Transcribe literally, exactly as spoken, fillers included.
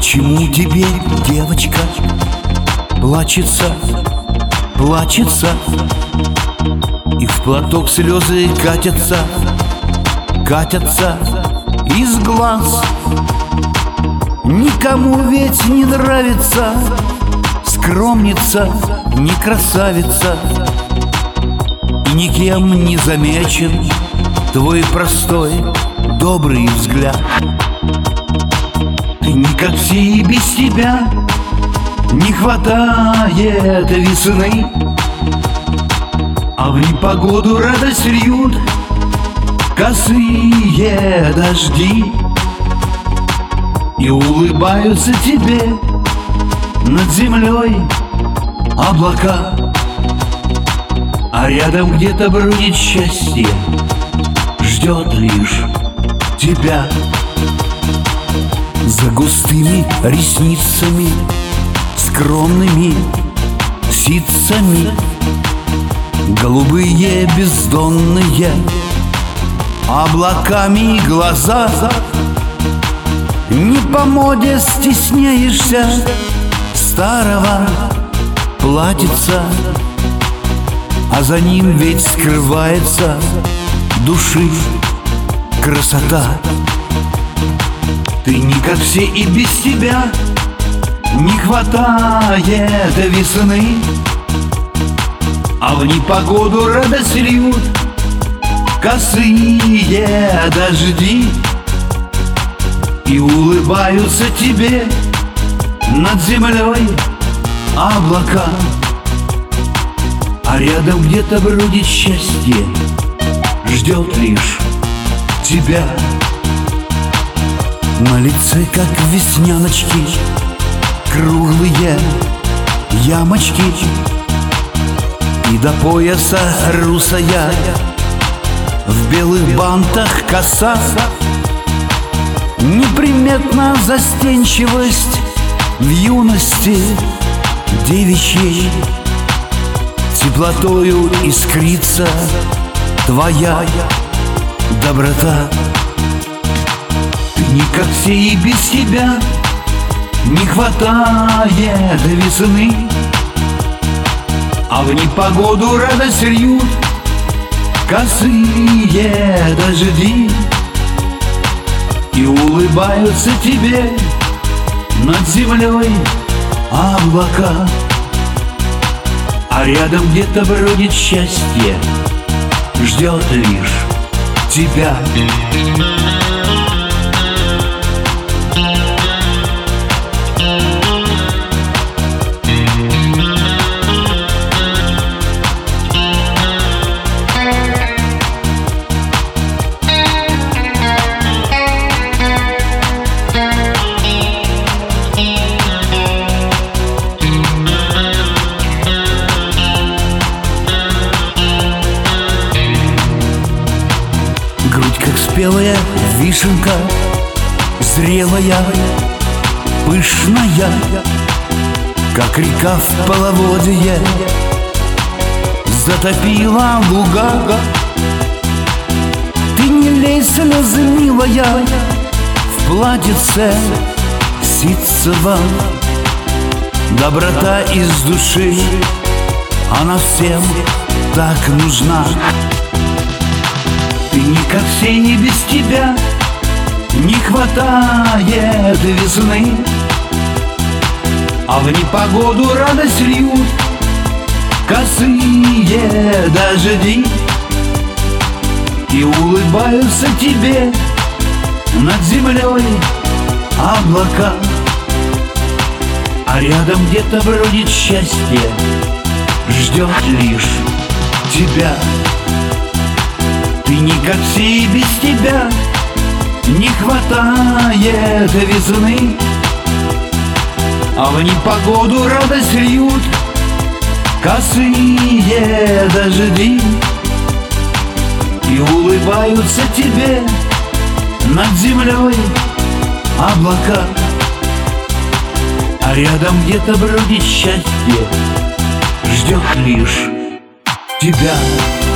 почему теперь девочка плачется, плачется, и в платок слезы катятся, катятся из глаз? Никому ведь не нравится скромница, не красавица, и никем не замечен твой простой, добрый взгляд. Ты не как все, и без тебя не хватает весны, а в непогоду радость льют косые дожди, и улыбаются тебе над землей облака, а рядом где-то бродит счастье, ждет лишь тебя. За густыми ресницами, скромными ситцами, голубые бездонные облаками глаза. Не по моде стесняешься старого платьица, а за ним ведь скрывается души красота. Ты не как все, и без тебя не хватает весны, а в непогоду радость льют косые дожди, и улыбаются тебе над землей облака, а рядом где-то бродит счастье, ждет лишь тебя. На лице, как весняночки, круглые ямочки, и до пояса русая в белых бантах коса. Неприметна застенчивость в юности девичьей, теплотою искрится твоя доброта. Ты не как все, и без тебя не хватает весны, а в непогоду радость льют косые дожди, и улыбаются тебе над землей облака, а рядом где-то бродит счастье, ждет лишь тебя. Грудь, как спелая вишенка, зрелая, пышная, как река в половодье, затопила луга. Ты не лей слезы, милая, в платьице ситцевом. Доброта из души, она всем так нужна. Ты не как все, и без тебя не хватает весны, а в непогоду радость льют косые дожди, и улыбаются тебе над землей облака, а рядом где-то бродит счастье, ждет лишь тебя. Ты не как все, и без тебя не хватает весны, а в непогоду радость льют косые дожди, и улыбаются тебе над землей облака, а рядом где-то бродит счастье, ждет лишь тебя.